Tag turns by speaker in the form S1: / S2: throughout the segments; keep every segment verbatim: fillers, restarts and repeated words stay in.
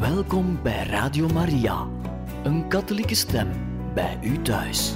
S1: Welkom bij Radio Maria, een katholieke stem bij u thuis.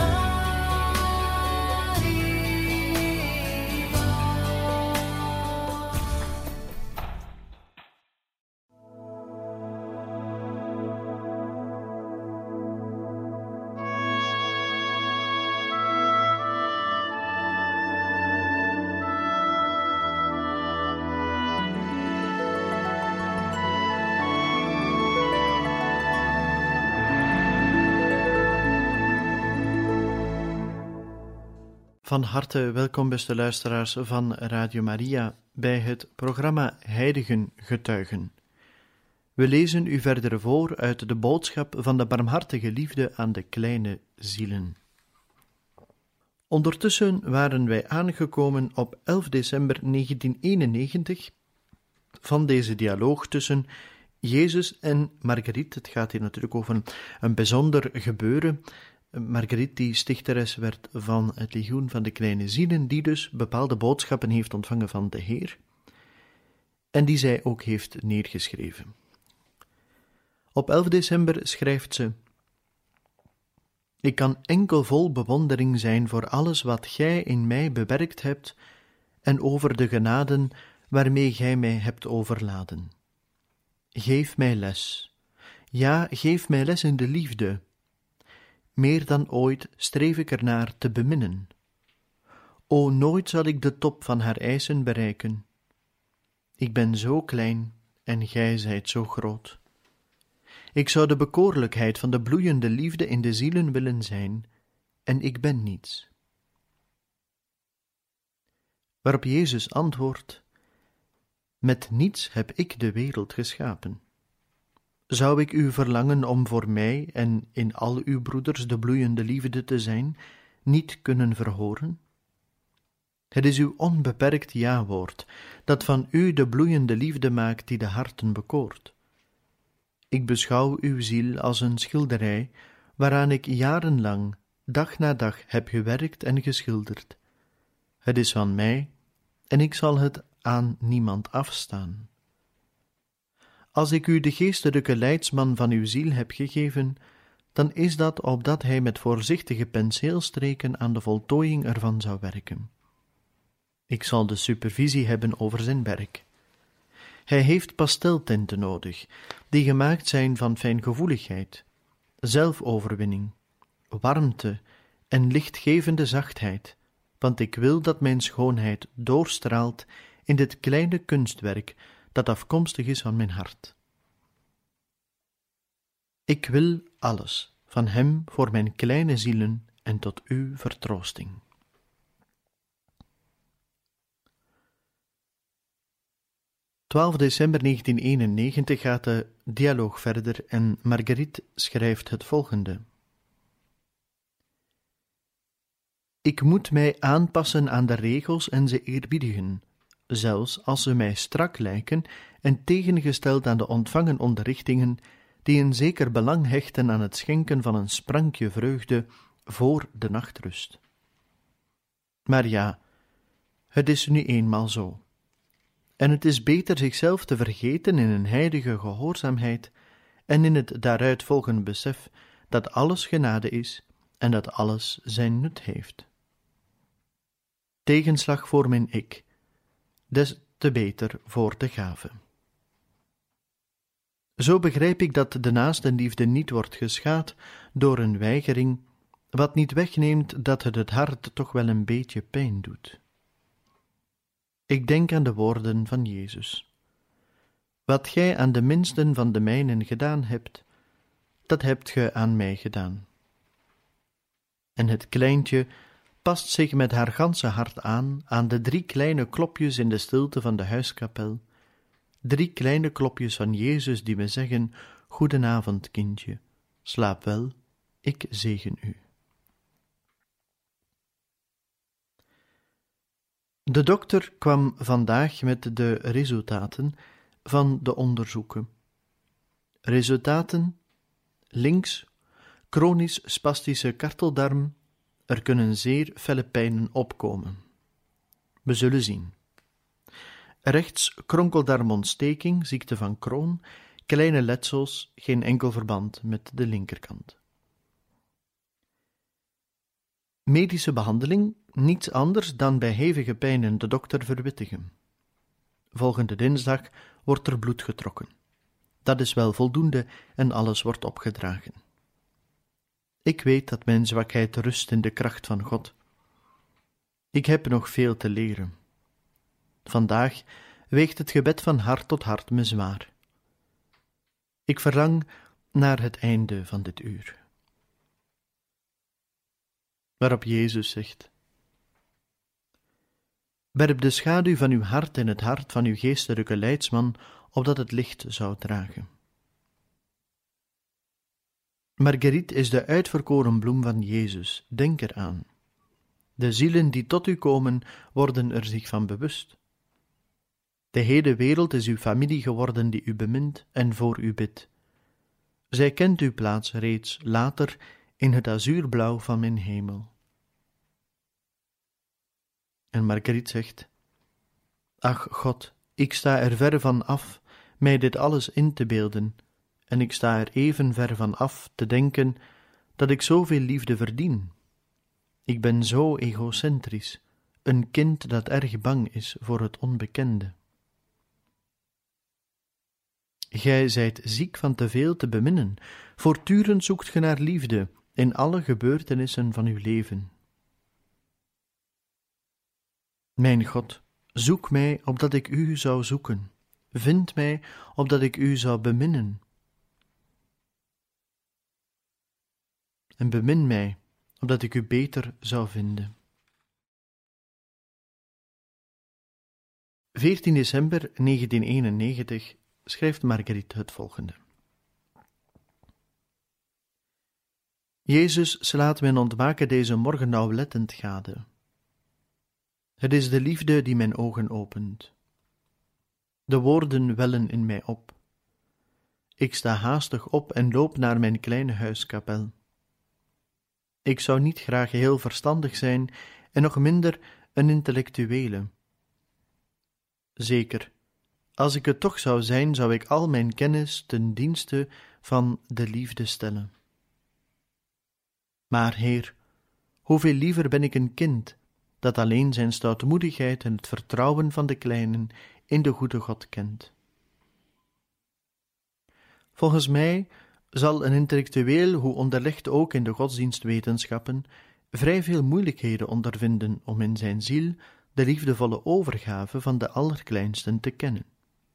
S2: Van harte welkom, beste luisteraars van Radio Maria, bij het programma Heiligen Getuigen. We lezen u verder voor uit de boodschap van de barmhartige liefde aan de kleine zielen. Ondertussen waren wij aangekomen op elf december negentien eenennegentig van deze dialoog tussen Jezus en Marguerite. Het gaat hier natuurlijk over een, een bijzonder gebeuren. Marguerite, die stichteres werd van het Legioen van de Kleine Zielen, die dus bepaalde boodschappen heeft ontvangen van de Heer, en die zij ook heeft neergeschreven. Op elf december schrijft ze: Ik kan enkel vol bewondering zijn voor alles wat gij in mij bewerkt hebt en over de genaden waarmee gij mij hebt overladen. Geef mij les, ja, geef mij les in de liefde. Meer dan ooit streef ik ernaar te beminnen. O, nooit zal ik de top van haar eisen bereiken. Ik ben zo klein en gij zijt zo groot. Ik zou de bekoorlijkheid van de bloeiende liefde in de zielen willen zijn, en ik ben niets. Waarop Jezus antwoordt: Met niets heb ik de wereld geschapen. Zou ik u verlangen om voor mij en in al uw broeders de bloeiende liefde te zijn, niet kunnen verhoren? Het is uw onbeperkt ja-woord, dat van u de bloeiende liefde maakt die de harten bekoort. Ik beschouw uw ziel als een schilderij, waaraan ik jarenlang, dag na dag, heb gewerkt en geschilderd. Het is van mij, en ik zal het aan niemand afstaan. Als ik u de geestelijke leidsman van uw ziel heb gegeven, dan is dat opdat hij met voorzichtige penseelstreken aan de voltooiing ervan zou werken. Ik zal de supervisie hebben over zijn werk. Hij heeft pasteltinten nodig, die gemaakt zijn van fijngevoeligheid, zelfoverwinning, warmte en lichtgevende zachtheid, want ik wil dat mijn schoonheid doorstraalt in dit kleine kunstwerk dat afkomstig is van mijn hart. Ik wil alles van hem voor mijn kleine zielen en tot uw vertroosting. twaalf december negentien eenennegentig gaat de dialoog verder en Marguerite schrijft het volgende: Ik moet mij aanpassen aan de regels en ze eerbiedigen, zelfs als ze mij strak lijken en tegengesteld aan de ontvangen onderrichtingen die een zeker belang hechten aan het schenken van een sprankje vreugde voor de nachtrust. Maar ja, het is nu eenmaal zo. En het is beter zichzelf te vergeten in een heilige gehoorzaamheid en in het daaruit volgende besef dat alles genade is en dat alles zijn nut heeft. Tegenslag voor mijn ik, des te beter voor de gave. Zo begrijp ik dat de naastenliefde niet wordt geschaad door een weigering, wat niet wegneemt dat het het hart toch wel een beetje pijn doet. Ik denk aan de woorden van Jezus: Wat gij aan de minsten van de mijnen gedaan hebt, dat hebt ge aan mij gedaan. En het kleintje past zich met haar ganse hart aan aan de drie kleine klopjes in de stilte van de huiskapel, drie kleine klopjes van Jezus die me zeggen: Goedenavond, kindje, slaap wel, ik zegen u. De dokter kwam vandaag met de resultaten van de onderzoeken. Resultaten: links, chronisch spastische karteldarm. Er kunnen zeer felle pijnen opkomen. We zullen zien. Rechts kronkeldarmontsteking, ziekte van Crohn, kleine letsels, geen enkel verband met de linkerkant. Medische behandeling, niets anders dan bij hevige pijnen de dokter verwittigen. Volgende dinsdag wordt er bloed getrokken. Dat is wel voldoende en alles wordt opgedragen. Ik weet dat mijn zwakheid rust in de kracht van God. Ik heb nog veel te leren. Vandaag weegt het gebed van hart tot hart me zwaar. Ik verlang naar het einde van dit uur. Waarop Jezus zegt: werp de schaduw van uw hart in het hart van uw geestelijke leidsman, opdat het licht zou dragen. Marguerite is de uitverkoren bloem van Jezus, denk eraan. De zielen die tot u komen, worden er zich van bewust. De hele wereld is uw familie geworden die u bemint en voor u bidt. Zij kent uw plaats reeds later in het azuurblauw van mijn hemel. En Marguerite zegt: ach God, ik sta er ver van af mij dit alles in te beelden, en ik sta er even ver van af te denken dat ik zoveel liefde verdien. Ik ben zo egocentrisch, een kind dat erg bang is voor het onbekende. Gij zijt ziek van te veel te beminnen, voortdurend zoekt ge naar liefde in alle gebeurtenissen van uw leven. Mijn God, zoek mij opdat ik u zou zoeken, vind mij opdat ik u zou beminnen. En bemin mij opdat ik u beter zou vinden. veertien december negentien eenennegentig schrijft Marguerite het volgende. Jezus slaat mijn ontwaken deze morgen nauwlettend gade. Het is de liefde die mijn ogen opent. De woorden wellen in mij op. Ik sta haastig op en loop naar mijn kleine huiskapel. Ik zou niet graag heel verstandig zijn en nog minder een intellectuele. Zeker, als ik het toch zou zijn, zou ik al mijn kennis ten dienste van de liefde stellen. Maar, Heer, hoeveel liever ben ik een kind dat alleen zijn stoutmoedigheid en het vertrouwen van de kleinen in de goede God kent. Volgens mij zal een intellectueel, hoe onderlegd ook in de godsdienstwetenschappen, vrij veel moeilijkheden ondervinden om in zijn ziel de liefdevolle overgave van de allerkleinsten te kennen.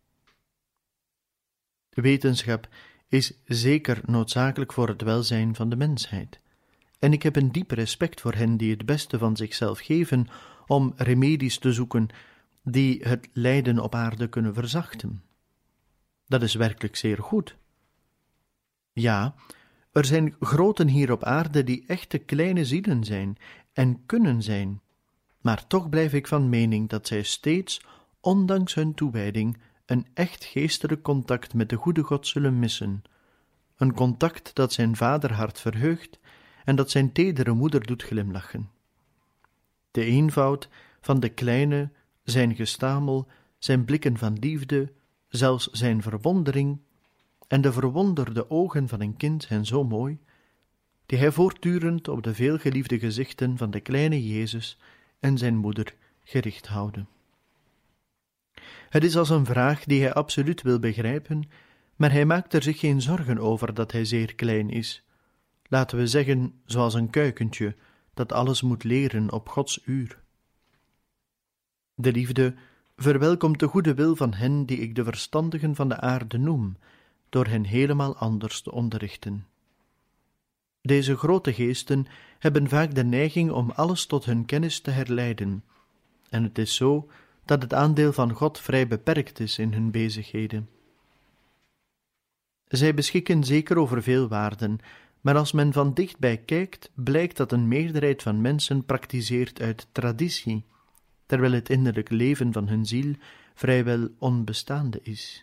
S2: De wetenschap is zeker noodzakelijk voor het welzijn van de mensheid, en ik heb een diep respect voor hen die het beste van zichzelf geven om remedies te zoeken die het lijden op aarde kunnen verzachten. Dat is werkelijk zeer goed. Ja, er zijn groten hier op aarde die echte kleine zielen zijn en kunnen zijn, maar toch blijf ik van mening dat zij steeds, ondanks hun toewijding, een echt geestelijk contact met de goede God zullen missen, een contact dat zijn vaderhart verheugt en dat zijn tedere moeder doet glimlachen. De eenvoud van de kleine, zijn gestamel, zijn blikken van liefde, zelfs zijn verwondering en de verwonderde ogen van een kind zijn zo mooi, die hij voortdurend op de veelgeliefde gezichten van de kleine Jezus en zijn moeder gericht houden. Het is als een vraag die hij absoluut wil begrijpen, maar hij maakt er zich geen zorgen over dat hij zeer klein is. Laten we zeggen, zoals een kuikentje, dat alles moet leren op Gods uur. De liefde verwelkomt de goede wil van hen die ik de verstandigen van de aarde noem, door hen helemaal anders te onderrichten. Deze grote geesten hebben vaak de neiging om alles tot hun kennis te herleiden, en het is zo dat het aandeel van God vrij beperkt is in hun bezigheden. Zij beschikken zeker over veel waarden, maar als men van dichtbij kijkt, blijkt dat een meerderheid van mensen praktiseert uit traditie, terwijl het innerlijk leven van hun ziel vrijwel onbestaande is.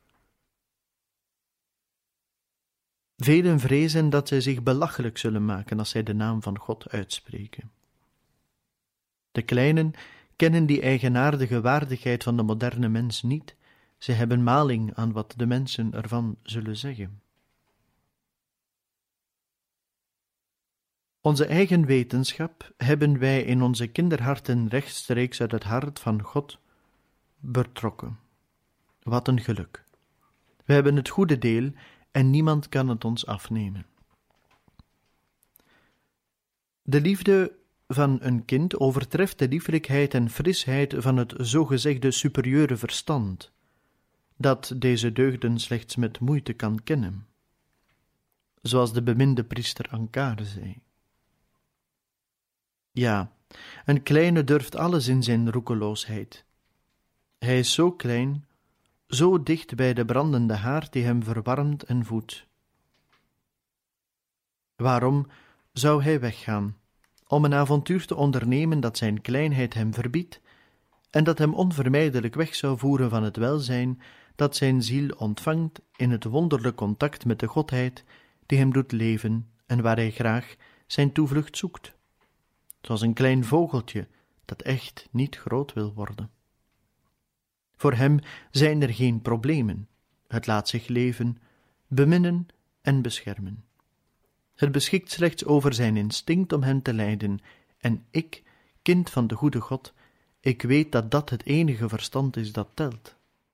S2: Velen vrezen dat zij zich belachelijk zullen maken als zij de naam van God uitspreken. De kleinen kennen die eigenaardige waardigheid van de moderne mens niet, Zij hebben maling aan wat de mensen ervan zullen zeggen. Onze eigen wetenschap hebben wij in onze kinderharten rechtstreeks uit het hart van God betrokken. Wat een geluk. We hebben het goede deel en niemand kan het ons afnemen. De liefde van een kind overtreft de liefelijkheid en frisheid van het zogezegde superieure verstand, dat deze deugden slechts met moeite kan kennen, zoals de beminde priester Ankar zei. Ja, een kleine durft alles in zijn roekeloosheid. Hij is zo klein, zo dicht bij de brandende haard die hem verwarmt en voedt. Waarom zou hij weggaan, om een avontuur te ondernemen dat zijn kleinheid hem verbiedt en dat hem onvermijdelijk weg zou voeren van het welzijn dat zijn ziel ontvangt in het wonderlijk contact met de Godheid die hem doet leven en waar hij graag zijn toevlucht zoekt, zoals een klein vogeltje dat echt niet groot wil worden. Voor hem zijn er geen problemen, het laat zich leven, beminnen en beschermen. Het beschikt slechts over zijn instinct om hen te leiden, en ik, kind van de goede God, ik weet dat dat het enige verstand is dat telt.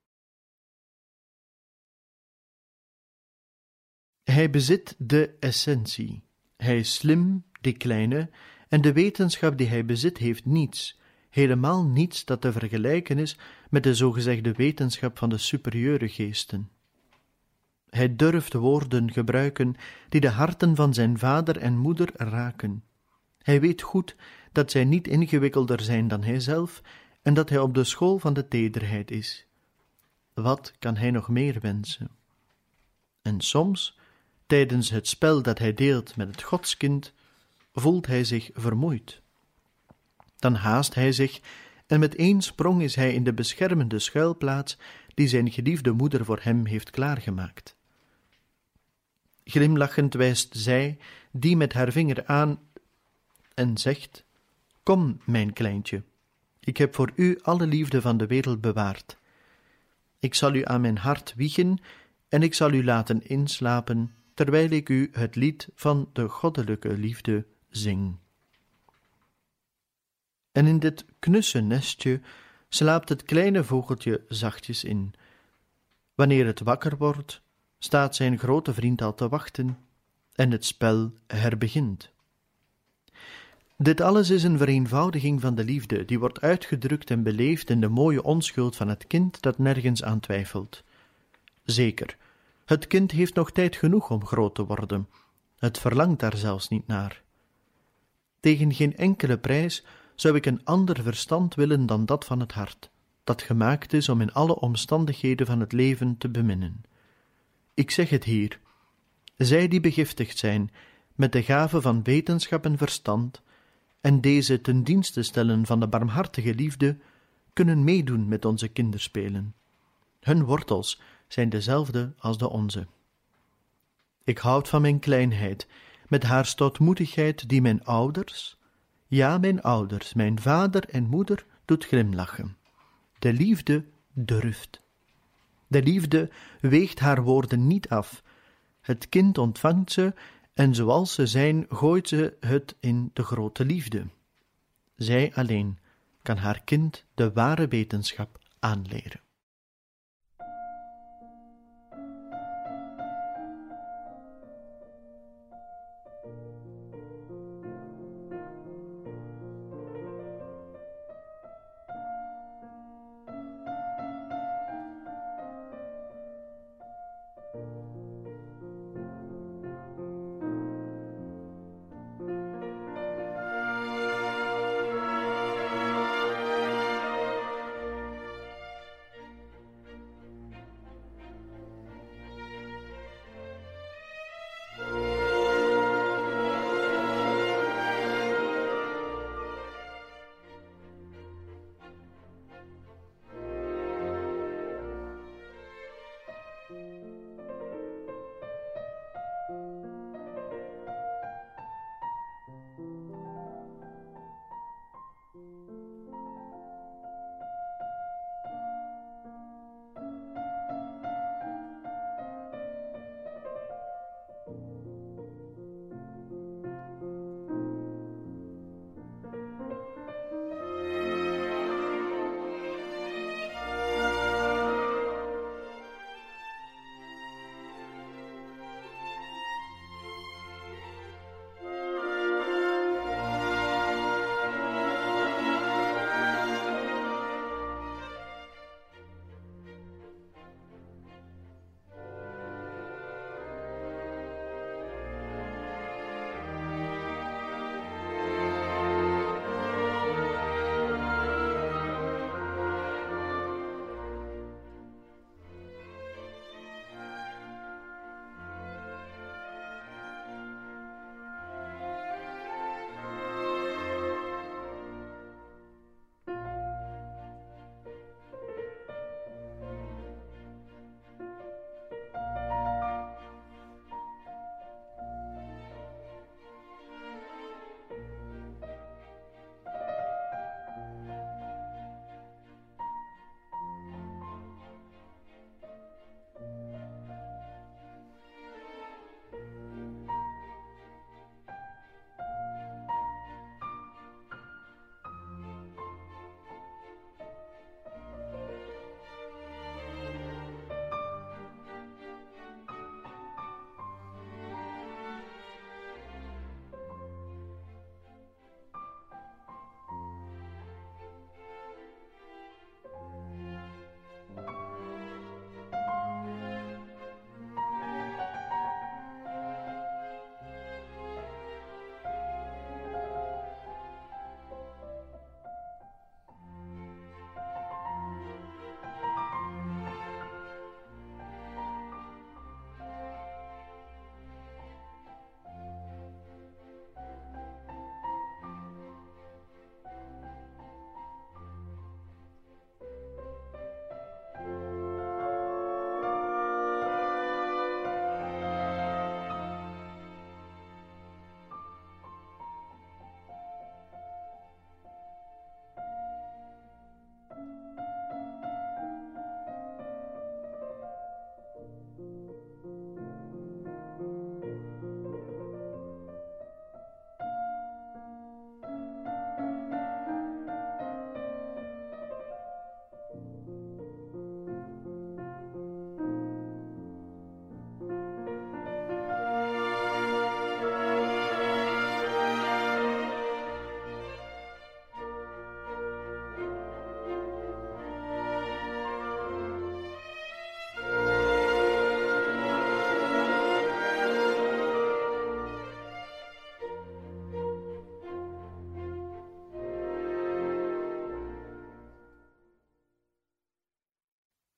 S2: Hij bezit de essentie. Hij is slim, die kleine, en de wetenschap die hij bezit heeft niets, helemaal niets dat te vergelijken is met de zogezegde wetenschap van de superieure geesten. Hij durft woorden gebruiken die de harten van zijn vader en moeder raken. Hij weet goed dat zij niet ingewikkelder zijn dan hij zelf en dat hij op de school van de tederheid is. Wat kan hij nog meer wensen? En soms, tijdens het spel dat hij deelt met het Godskind, voelt hij zich vermoeid. Dan haast hij zich en met één sprong is hij in de beschermende schuilplaats die zijn geliefde moeder voor hem heeft klaargemaakt. Glimlachend wijst zij die met haar vinger aan en zegt: Kom, mijn kleintje, ik heb voor u alle liefde van de wereld bewaard. Ik zal u aan mijn hart wiegen en ik zal u laten inslapen, terwijl ik u het lied van de goddelijke liefde zing. En in dit knusse nestje slaapt het kleine vogeltje zachtjes in. Wanneer het wakker wordt, staat zijn grote vriend al te wachten en het spel herbegint. Dit alles is een vereenvoudiging van de liefde, die wordt uitgedrukt en beleefd in de mooie onschuld van het kind dat nergens aan twijfelt. Zeker, het kind heeft nog tijd genoeg om groot te worden, het verlangt daar zelfs niet naar. Tegen geen enkele prijs zou ik een ander verstand willen dan dat van het hart, dat gemaakt is om in alle omstandigheden van het leven te beminnen. Ik zeg het hier, zij die begiftigd zijn met de gave van wetenschap en verstand, en deze ten dienste stellen van de barmhartige liefde, kunnen meedoen met onze kinderspelen. Hun wortels zijn dezelfde als de onze. Ik houd van mijn kleinheid, met haar stoutmoedigheid die mijn ouders, ja, mijn ouders, mijn vader en moeder, doet glimlachen. De liefde durft. De liefde weegt haar woorden niet af. Het kind ontvangt ze, en zoals ze zijn, gooit ze het in de grote liefde. Zij alleen kan haar kind de ware wetenschap aanleren.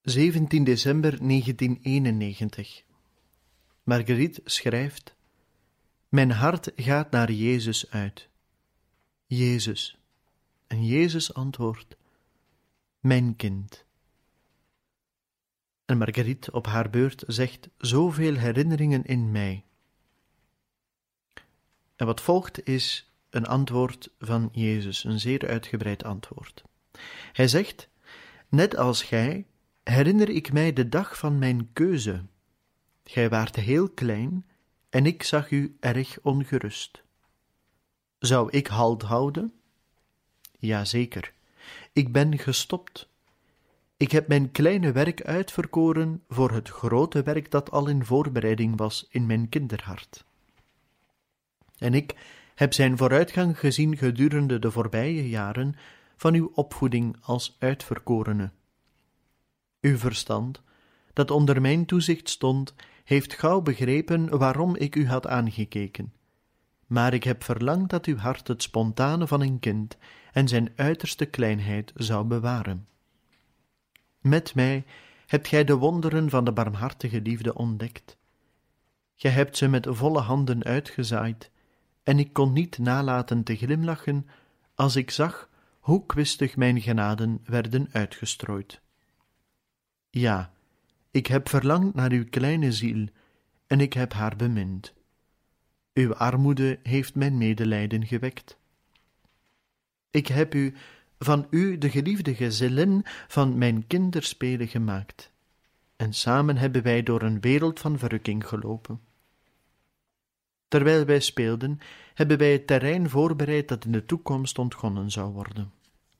S2: zeventien december negentienhonderdeenennegentig. Marguerite schrijft: Mijn hart gaat naar Jezus uit. Jezus. En Jezus antwoordt: Mijn kind. En Marguerite op haar beurt zegt: Zoveel herinneringen in mij. En wat volgt is een antwoord van Jezus, een zeer uitgebreid antwoord. Hij zegt: Net als gij herinner ik mij de dag van mijn keuze. Gij waart heel klein en ik zag u erg ongerust. Zou ik halt houden? Jazeker, ik ben gestopt. Ik heb mijn kleine werk uitverkoren voor het grote werk dat al in voorbereiding was in mijn kinderhart. En ik heb zijn vooruitgang gezien gedurende de voorbije jaren van uw opvoeding als uitverkorene. Uw verstand, dat onder mijn toezicht stond, heeft gauw begrepen waarom ik u had aangekeken. Maar ik heb verlangd dat uw hart het spontane van een kind en zijn uiterste kleinheid zou bewaren. Met mij hebt gij de wonderen van de barmhartige liefde ontdekt. Gij hebt ze met volle handen uitgezaaid, en ik kon niet nalaten te glimlachen als ik zag hoe kwistig mijn genaden werden uitgestrooid. Ja, ik heb verlangd naar uw kleine ziel, en ik heb haar bemind. Uw armoede heeft mijn medelijden gewekt. Ik heb u van u de geliefde gezellin van mijn kinderspelen gemaakt, en samen hebben wij door een wereld van verrukking gelopen. Terwijl wij speelden, hebben wij het terrein voorbereid dat in de toekomst ontgonnen zou worden.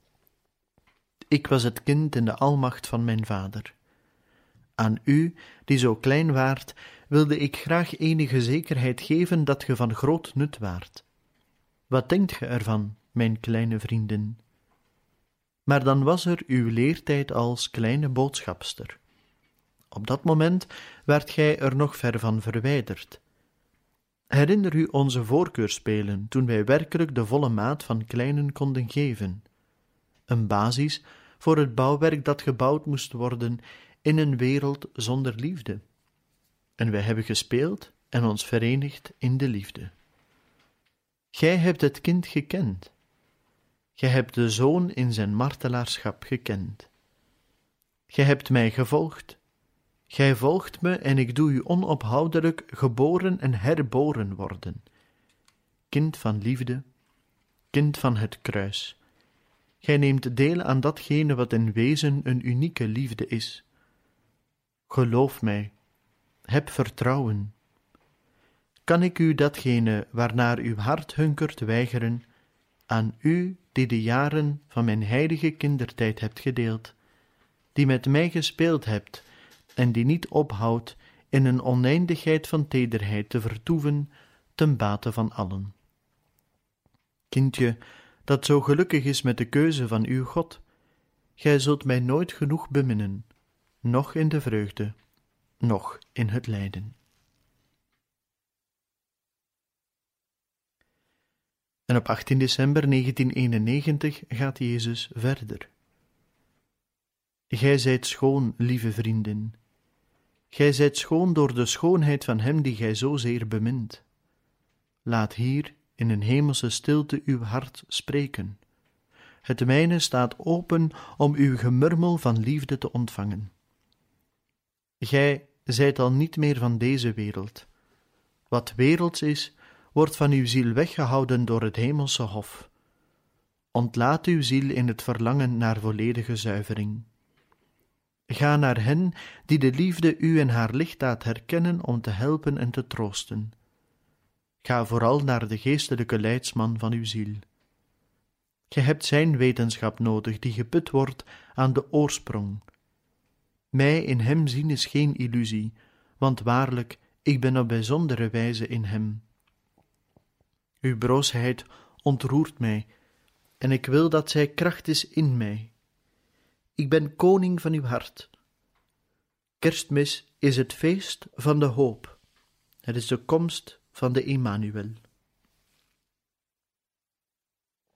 S2: Ik was het kind in de almacht van mijn vader. Aan u, die zo klein waart, wilde ik graag enige zekerheid geven dat ge van groot nut waart. Wat denkt ge ervan, mijn kleine vrienden? Maar dan was er uw leertijd als kleine boodschapster. Op dat moment waart gij er nog ver van verwijderd. Herinner u onze voorkeurspelen, toen wij werkelijk de volle maat van kleinen konden geven. Een basis voor het bouwwerk dat gebouwd moest worden in een wereld zonder liefde. En wij hebben gespeeld en ons verenigd in de liefde. Gij hebt het kind gekend. Gij hebt de zoon in zijn martelaarschap gekend. Gij hebt mij gevolgd. Gij volgt me en ik doe u onophoudelijk geboren en herboren worden. Kind van liefde, kind van het kruis. Gij neemt deel aan datgene wat in wezen een unieke liefde is. Geloof mij, heb vertrouwen. Kan ik u datgene waarnaar uw hart hunkert weigeren, aan u die de jaren van mijn heilige kindertijd hebt gedeeld, die met mij gespeeld hebt en die niet ophoudt in een oneindigheid van tederheid te vertoeven ten bate van allen. Kindje, dat zo gelukkig is met de keuze van uw God, gij zult mij nooit genoeg beminnen, noch in de vreugde, noch in het lijden. En op achttien december negentienhonderdeenennegentig gaat Jezus verder. Gij zijt schoon, lieve vriendin. Gij zijt schoon door de schoonheid van hem die gij zozeer bemint. Laat hier in een hemelse stilte uw hart spreken. Het mijne staat open om uw gemurmel van liefde te ontvangen. Gij zijt al niet meer van deze wereld. Wat werelds is, wordt van uw ziel weggehouden door het hemelse hof. Ontlaat uw ziel in het verlangen naar volledige zuivering. Ga naar hen die de liefde u en haar lichtdaad herkennen om te helpen en te troosten. Ga vooral naar de geestelijke leidsman van uw ziel. Gij hebt zijn wetenschap nodig, die geput wordt aan de oorsprong. Mij in hem zien is geen illusie, want waarlijk, ik ben op bijzondere wijze in hem. Uw broosheid ontroert mij, en ik wil dat zij kracht is in mij. Ik ben koning van uw hart. Kerstmis is het feest van de hoop. Het is de komst van de Emmanuel.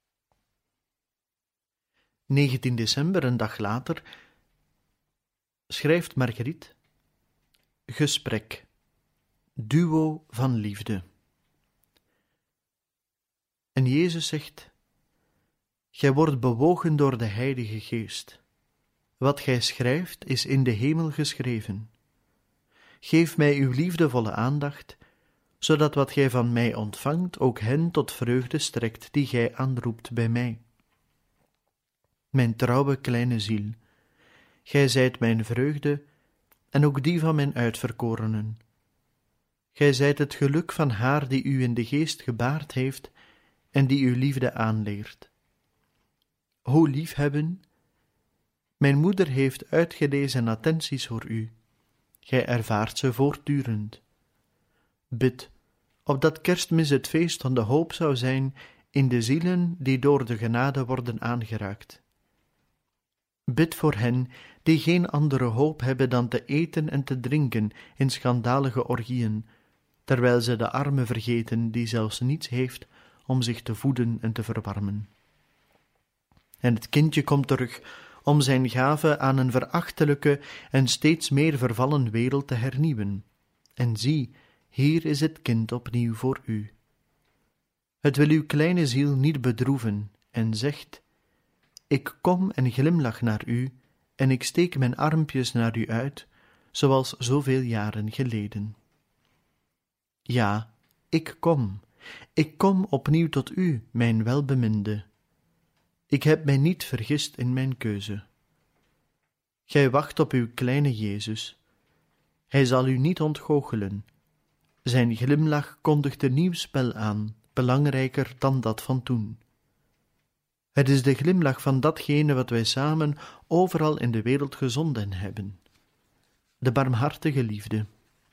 S2: negentien december, een dag later, schrijft Marguerite: gesprek, duo van liefde. En Jezus zegt: gij wordt bewogen door de Heilige Geest. Wat gij schrijft is in de hemel geschreven. Geef mij uw liefdevolle aandacht, zodat wat gij van mij ontvangt ook hen tot vreugde strekt die gij aanroept bij mij. Mijn trouwe kleine ziel, gij zijt mijn vreugde en ook die van mijn uitverkorenen. Gij zijt het geluk van haar die u in de geest gebaard heeft en die uw liefde aanleert. Hoe liefhebben! Mijn moeder heeft uitgelezen attenties voor u. Gij ervaart ze voortdurend. Bid, opdat Kerstmis het feest van de hoop zou zijn in de zielen die door de genade worden aangeraakt. Bid voor hen die geen andere hoop hebben dan te eten en te drinken in schandalige orgieën, terwijl ze de arme vergeten die zelfs niets heeft om zich te voeden en te verwarmen. En het kindje komt terug om zijn gave aan een verachtelijke en steeds meer vervallen wereld te hernieuwen. En zie, hier is het kind opnieuw voor u. Het wil uw kleine ziel niet bedroeven en zegt: ik kom en glimlach naar u en ik steek mijn armpjes naar u uit, zoals zoveel jaren geleden. Ja, ik kom, ik kom opnieuw tot u, mijn welbeminde. Ik heb mij niet vergist in mijn keuze. Gij wacht op uw kleine Jezus. Hij zal u niet ontgoochelen. Zijn glimlach kondigt een nieuw spel aan, belangrijker dan dat van toen. Het is de glimlach van datgene wat wij samen overal in de wereld gezonden hebben. De barmhartige liefde.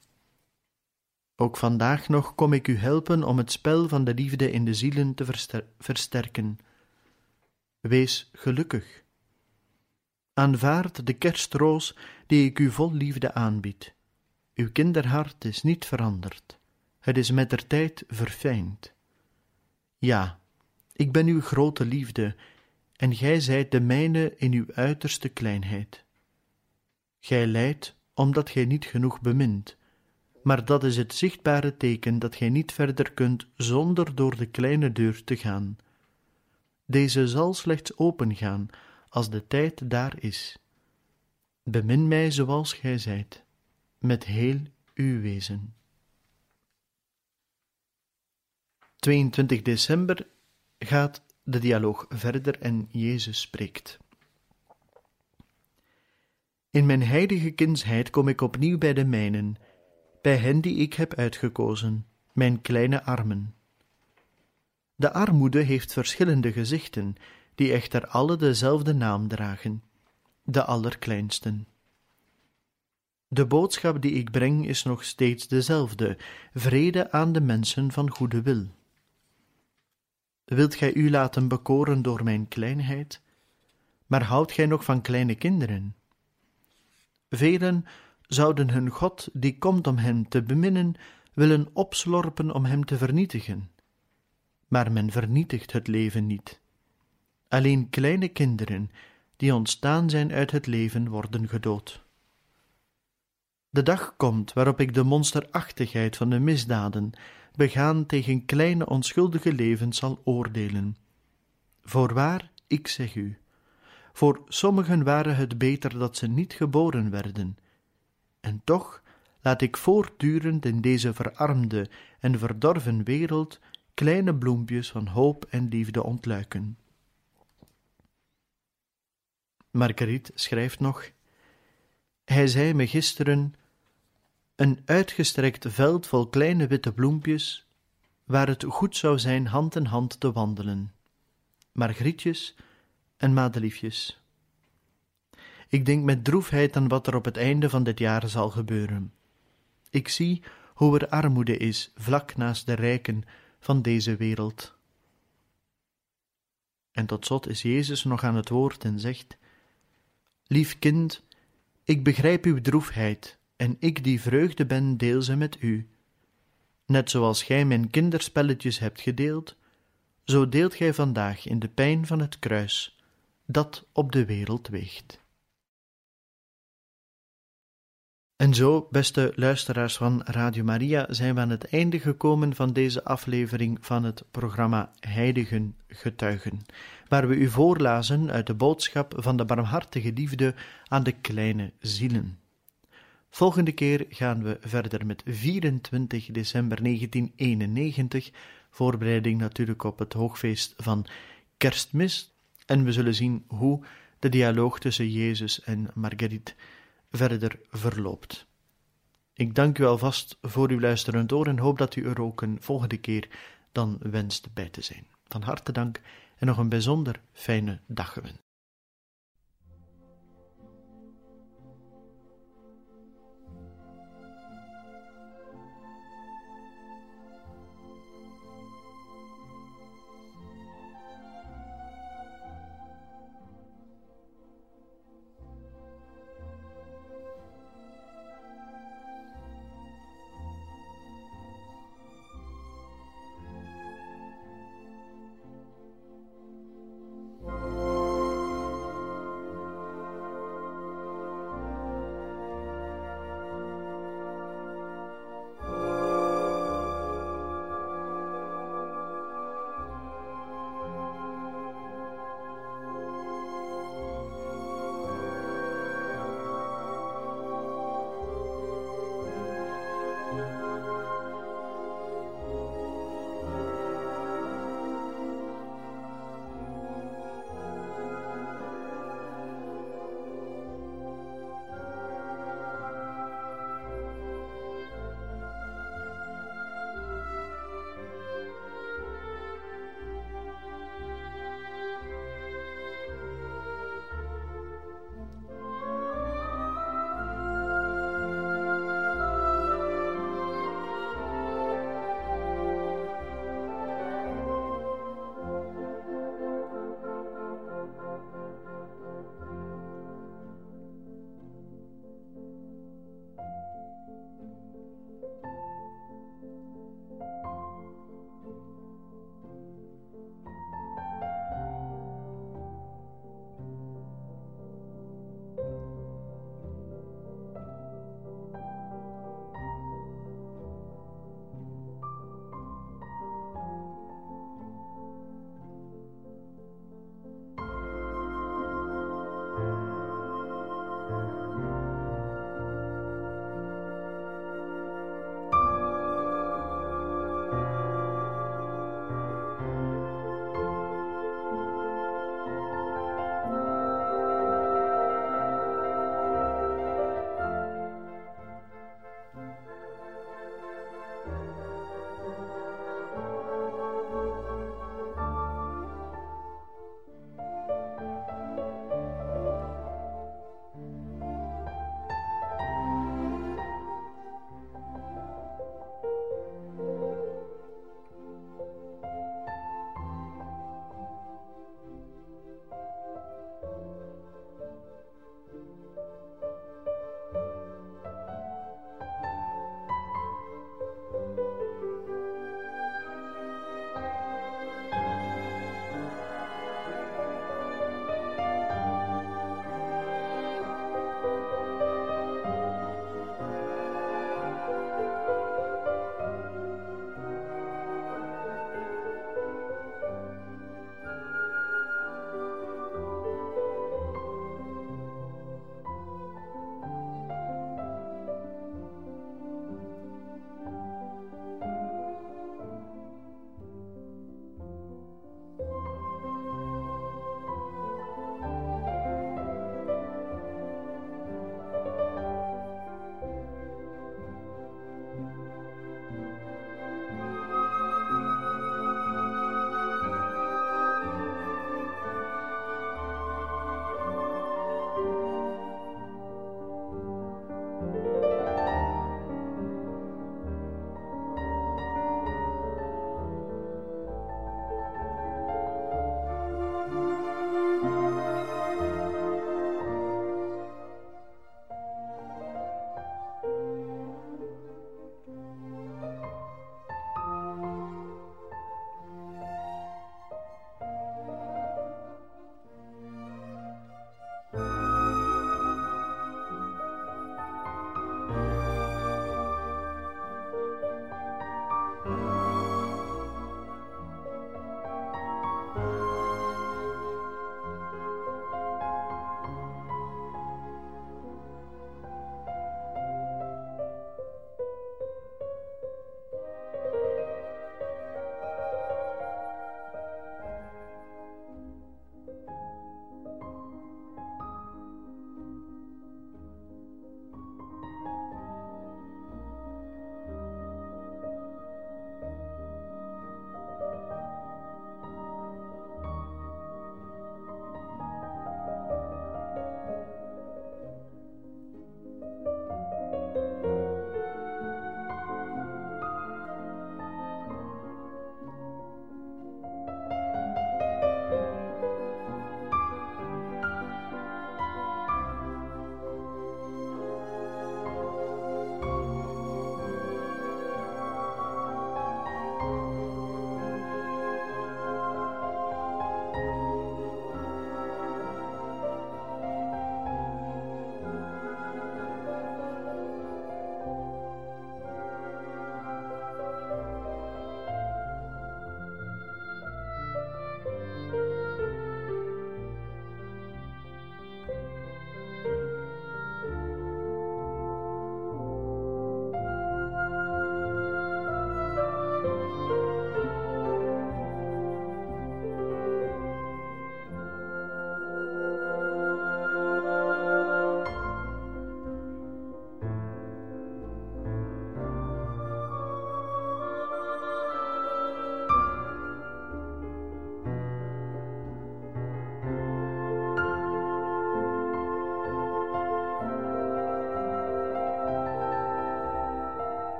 S2: Ook vandaag nog kom ik u helpen om het spel van de liefde in de zielen te verster- versterken. Wees gelukkig. Aanvaard de kerstroos die ik u vol liefde aanbied. Uw kinderhart is niet veranderd. Het is mettertijd verfijnd. Ja, ik ben uw grote liefde, en gij zijt de mijne in uw uiterste kleinheid. Gij lijdt, omdat gij niet genoeg bemint, maar dat is het zichtbare teken dat gij niet verder kunt zonder door de kleine deur te gaan. Deze zal slechts opengaan als de tijd daar is. Bemin mij zoals gij zijt, met heel uw wezen. tweeëntwintig december gaat de dialoog verder en Jezus spreekt. In mijn heilige kindsheid kom ik opnieuw bij de mijnen, bij hen die ik heb uitgekozen, mijn kleine armen. De armoede heeft verschillende gezichten, die echter alle dezelfde naam dragen, de allerkleinsten. De boodschap die ik breng is nog steeds dezelfde: vrede aan de mensen van goede wil. Wilt gij u laten bekoren door mijn kleinheid? Maar houdt gij nog van kleine kinderen? Velen zouden hun God, die komt om hen te beminnen, willen opslorpen om hem te vernietigen. Maar men vernietigt het leven niet. Alleen kleine kinderen, die ontstaan zijn uit het leven, worden gedood. De dag komt waarop ik de monsterachtigheid van de misdaden, begaan tegen kleine onschuldige levens, zal oordelen. Voorwaar, ik zeg u, voor sommigen waren het beter dat ze niet geboren werden. En toch laat ik voortdurend in deze verarmde en verdorven wereld kleine bloempjes van hoop en liefde ontluiken. Marguerite schrijft nog: hij zei me gisteren: een uitgestrekt veld vol kleine witte bloempjes, waar het goed zou zijn hand in hand te wandelen. Margrietjes en madeliefjes. Ik denk met droefheid aan wat er op het einde van dit jaar zal gebeuren. Ik zie hoe er armoede is vlak naast de rijken van deze wereld. En tot slot is Jezus nog aan het woord en zegt: lief kind, ik begrijp uw droefheid, en ik die vreugde ben, deel ze met u. Net zoals gij mijn kinderspelletjes hebt gedeeld, zo deelt gij vandaag in de pijn van het kruis, dat op de wereld weegt. En zo, beste luisteraars van Radio Maria, zijn we aan het einde gekomen van deze aflevering van het programma Heiligen Getuigen, waar we u voorlazen uit de boodschap van de barmhartige liefde aan de kleine zielen. Volgende keer gaan we verder met vierentwintig december negentien eenennegentig, voorbereiding natuurlijk op het hoogfeest van Kerstmis, en we zullen zien hoe de dialoog tussen Jezus en Marguerite verder verloopt. Ik dank u alvast voor uw luisterend oor en hoop dat u er ook een volgende keer dan wenst bij te zijn. Van harte dank en nog een bijzonder fijne dag gewenst.